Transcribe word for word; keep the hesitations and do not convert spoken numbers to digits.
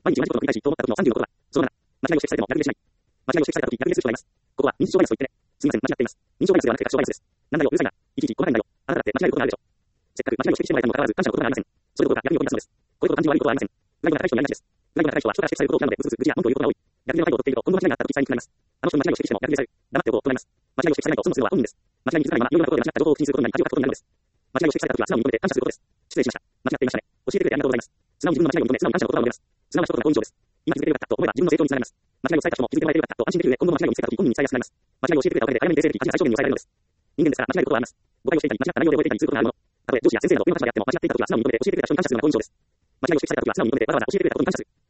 毎日同じことの繰り返しと思った時のさんじゅうのことは、そのなな、間違いを指摘されても逆切れしない。間違いを指摘された時逆切れする人がいます。ここは認知症バイアスと言ってね。すみません、間違っています。認知症バイアスではなくて確証バイアスです。なんだよ、うるさいな。いちいち細かいんだよ。あなただって間違えることがあるでしょ。せっかく間違いを指摘してもらえたにもかかわらず感謝のことがありません。それどころか逆に怒り出すのです。これほど感じの悪いことはありません。不甲斐の高い人になりがちです。不甲斐の高い人は人から指摘されることを嫌うので、うすうす愚痴や文句を言うことが多い。逆にの態度をとっていると、今後間違いがあった時伝えにくくなります。あの人に間違いを指摘しても逆切れされる。黙っておこうとなります。間違いを指摘されないと損をするのは本人です。間違いに気づかないまま、いろいろなことで間違った情報を口にすることになり、恥をかくことになるのです。間違いを指摘された時は素直に認めて感謝することです。失礼しました。間違っていましたね。教えてくれてありがとうございます。素直に自分の間違いを認め、素直に感謝の言葉を述べます。素直な一言が好印象です。今気づけてよかったと思えば自分の成長につながります。間違いを伝えた人も気づいてもらえてよかったと安心できる上、今後の間違いを見つけた時本人に伝えやすくなります。間違いを教えてくれたおかげで早めに訂正でき、味が最小限に抑えられるのです。人間ですから間違えることはあります。誤解をしていたり、間違った内容で覚えていたりすることがあるもの。たとえ上司や先生など上の立場であっても間違っていた時は素直に認めて教えてくれた人に感謝するのが好印象です。間違いを指摘された時は素直に認めてわざわざ教えてくれたことに感謝する。